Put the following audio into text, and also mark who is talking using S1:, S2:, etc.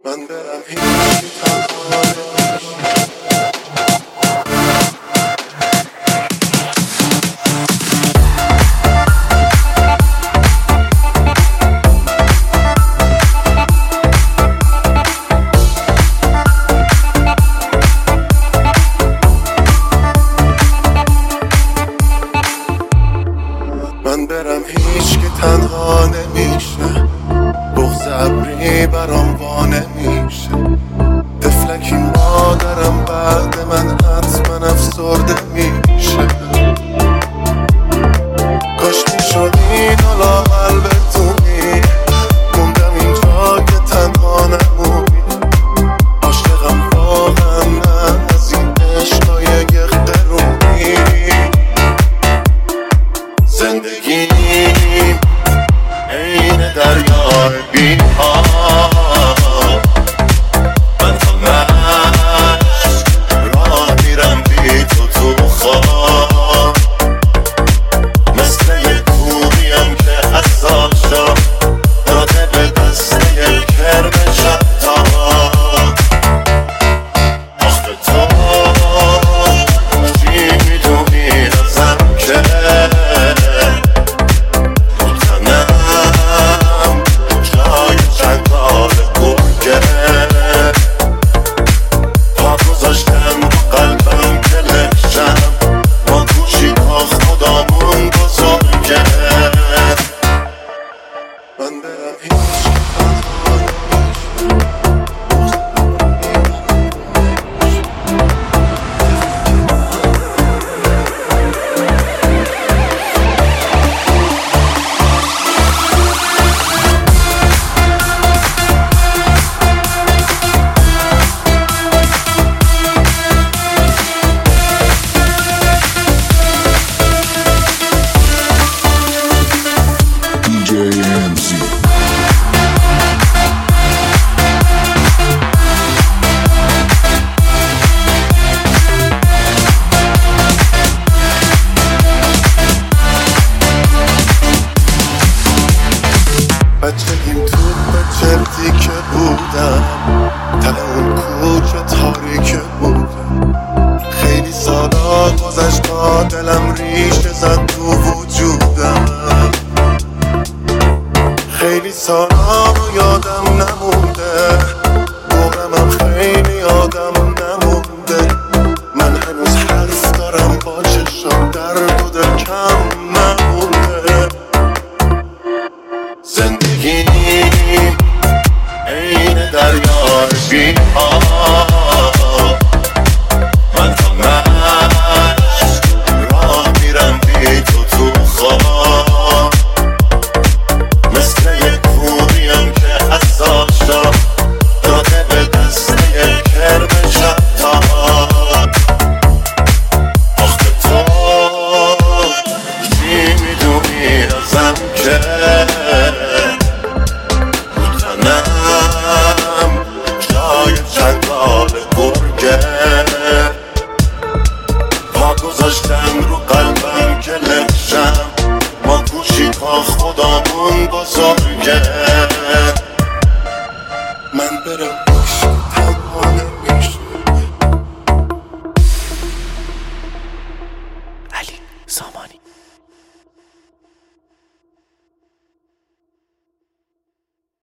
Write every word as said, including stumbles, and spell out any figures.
S1: من برم هیچی تنها نمیشه. من برم هیچ که تنها نمیشه، بغض ابری برام وا نمیشه. طفلکی مادرم بعد من حتما افسرده میشه. کاش میشد اینو لااقل بتونی، موندم اینجا که تنها نمونی. عاشقم واقعا نه از این عشقای یخدرونی. زندگیم عین دریای بی آب، من تا مشت راه میرم بی تو تو خواب. مثل یه کوهیم که حساشا داده به دسته کرم شبتاب. آخه تو چی میدونی ازم که من برم هیچ تنها بچگیم تو بچردی که بودم، ته اون کوچه تاریک بودم. خیلی سالا گذشت تا دلم ریشه زد تو وجودم. خیلی سالا رو یادم نمونده، دورمم خیلی یادم نمونده. من هنوز حرف دارم با چشم، درد و دل کم نمونده. زندگیم عین دریای بی آب،